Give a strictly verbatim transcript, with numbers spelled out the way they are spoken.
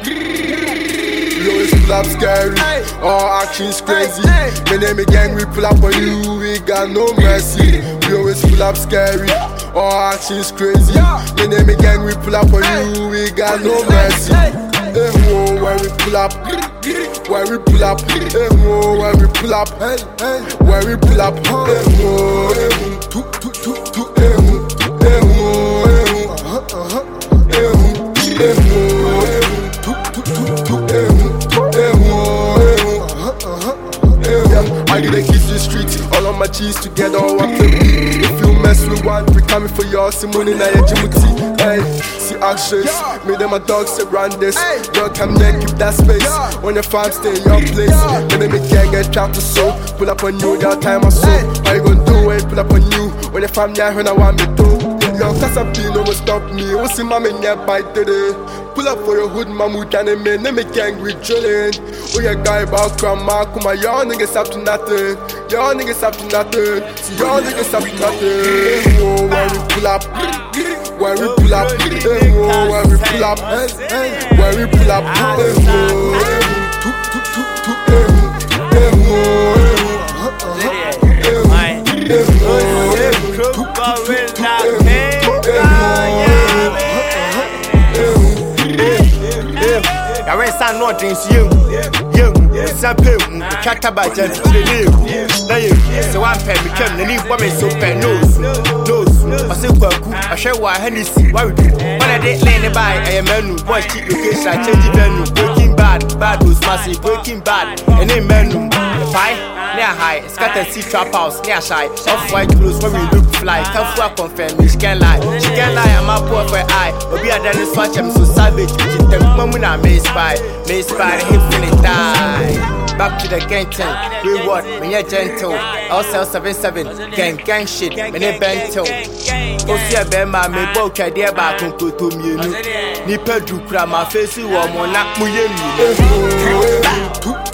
We always pull up scary, all actions crazy. My name again, we pull up on you, we got no mercy. We always pull up scary, all actions crazy. My name again, we pull up on you, we got no mercy. Hey, whoa, when we pull up, when we pull up, hey, whoa, when we pull up, hey, hey, when we pull up, hey, whoa, hey, whoa, tu, tu, tu, tu, hey, whoa, hey, whoa, hey, whoa, uh-huh, uh-huh, hey, whoa, hey, whoa, hey, whoa, tu, tu, tu, tu, hey, whoa, hey, whoa, hey, whoa, uh-huh, uh-huh, hey, whoa. I get the keys to the street, all of my G's together, all up to me. If you mess with one, we coming for y'all, Simone na ya Jimuti, hey. See actions, me them my dogs around this. Girl, come there, keep that space. On your farm, stay in your place. Me them me gang get trapped to soul. Pull up on you, that time I so. How you gonna do it? Pull up on you. When your family I when I want me to. Yo, cause I feel no one stop me. What's see my man get by today? Pull up for your hood, mamu can and me. Them me gang with drilling. Oh yeah, guy about grandma, come on, y'all niggas up to nothing. Y'all niggas up to nothing. See y'all niggas up to nothing. Oh, when we pull up. When we pull up, hey, whoa, when we pull up, hey, hey, when we pull up, hey, whoa, hey, whoa, tu, tu, tu, tu, hey, whoa, hey, whoa, hey, whoa, hey, whoa, hey, whoa, hey, whoa, tu, tu, tu, tu, hey, whoa, I read some nothings, you, you, some people, cat about just to the new. So one pen became the new woman, so pen nose, nose. I say, I share why Hennessy, why we do. When I did lay by a menu, watch cheap location, I change the venue. Breaking bad, bad was massive, breaking bad, and a menu. The pie, near high, scattered sea trap house, near shy. Off white clothes when we look fly. Tough work confirm, she can lie. She can lie, I'm a poor for eye. But be a dentist watch, I'm so savage. The moment I may spy, may spy, hip feeling die. Back to the gang ten, reward, when you're gentle. I'll sell seven seven, gang gang shit, when you're bento. Go see a bear, my may book a dear back and go to me. Nipper do cram my face, you are more not me.